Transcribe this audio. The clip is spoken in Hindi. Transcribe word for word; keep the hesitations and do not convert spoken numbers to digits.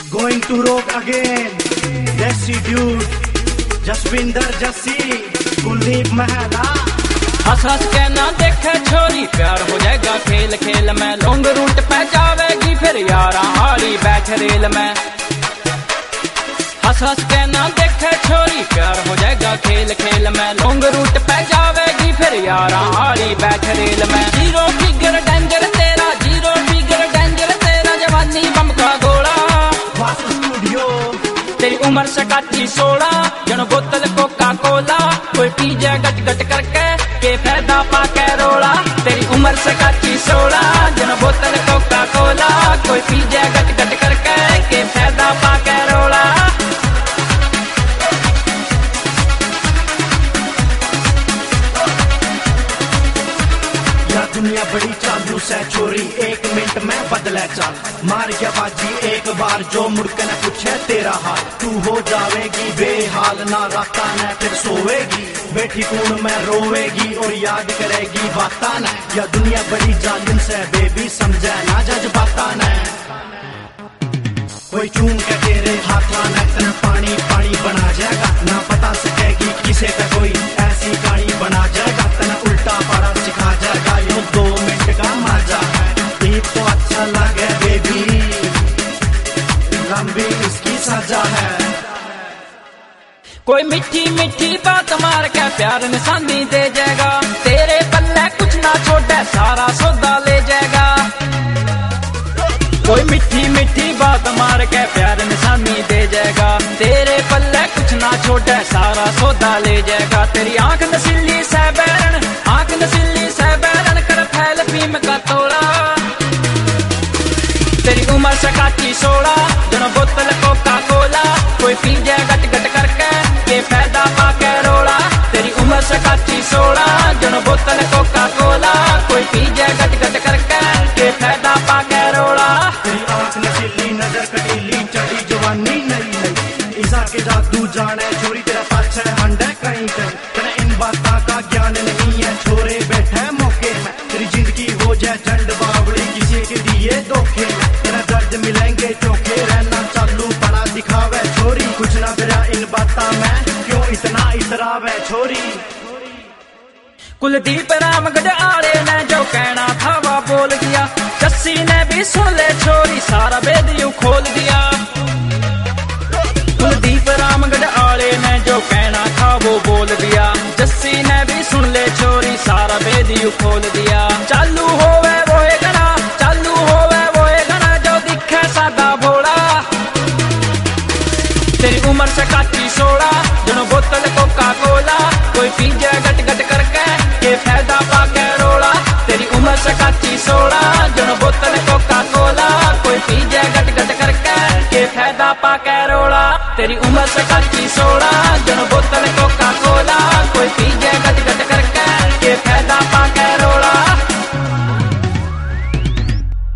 Going to rock again, Desi dude, Jaswinder Jassi, Kuldeep Mahela। हंस हंस के ना देखे छोरी, प्यार हो जाएगा खेल खेल में। लॉन्ग रूट पे जावेगी फिर यारा हारी बैठ रेल में। हंस हंस के ना देखे छोरी, प्यार हो जाएगा खेल खेल में। लॉन्ग रूट पे जावेगी फिर यारा हारी बैठ रेल में। जीरो फिगर डेंजर तेरा, जीरो फिगर डेंजर तेरा, जवानी बम का गोला। तेरी उम्र सकाची सोलह, जनो बोतल कोका कोला। कोई पी जाए गट गट करके, के फायदा पाके रोला। तेरी उम्र सकाची सोलह, जनो बोतल कोका कोला। कोई पी जाए गट गट करके, के फायदा पाके रोला। दुनिया बड़ी चालू से छोरी, एक मिनट में बदले चाल। मार के बाजी एक बार जो मुड़के न पूछे तेरा हाल। तू हो जावेगी बेहाल, ना राता न फिर सोवेगी। बैठी कून में रोवेगी और याद करेगी बाता न। या दुनिया बड़ी जालिम से बेबी समझे ना जज्बाता न। कोई चूम के तेरे हाथा न तेरा पानी पानी बना जाएगा। ना पता सकेगी किसे का कोई ऐसी कहानी बना जाएगा। तना उल्टा पड़ा सिखा जाएगा, यो दो मिनट का मजा है। एक तो अच्छा लगे बेबी, लंबी इसकी सजा है। कोई मीठी मीठी बात मार के प्यार निशानी दे जाएगा। तेरे पल्ले कुछ ना छोड़े, सारा सौदा ले जाएगा। कोई मीठी मीठी बात मार के प्यार निशानी दे जाएगा। तेरे पल्ले कुछ ना छोड़े, सारा सौदा ले जाएगा। तेरी आंख नसीली से बैरन, आंख नसीली से बैरन कर फैल भीम का तोड़ा। तेरी उम्र सकाची सोलह, जनो बोतल कोका कोला। कोई पी जाए गट गट करके, के फायदा पाके रोला। तेरी उम्र सकाची सोलह, जनो बोतल कोका कोला। कोई पी जाए गट गट करके, के फायदा पाके रोला। तेरी आंख नशीली नजर कटीली, चढ़ी जवानी नई नई। ईसा के जादू जाने छोरी, तेरा पाछे हंडे कहीं कहीं। तेरे इन बातों का ज्ञान नहीं है, छोरे बैठे मौके में। तेरी जिंदगी हो जाए झंड बावड़ी, किसी के दिए धोखे में। तेरा दर्द मिलेंगे चौके, रहना चालू बड़ा दिखावे छोरी। कुछ ना तेरा इन बातों में, क्यों इतना इतरावे छोरी। कुलदीप रामगढ़ आले ने जो कहना था वो बोल दिया। जस्सी ने भी सुन ले छोरी, सारा वेद यू खोल दिया। कुलदीप रामगढ़ आले ने जो कहना था वो बोल दिया। जस्सी ने भी सुन ले छोरी, सारा वेद यू खोल दिया। चालू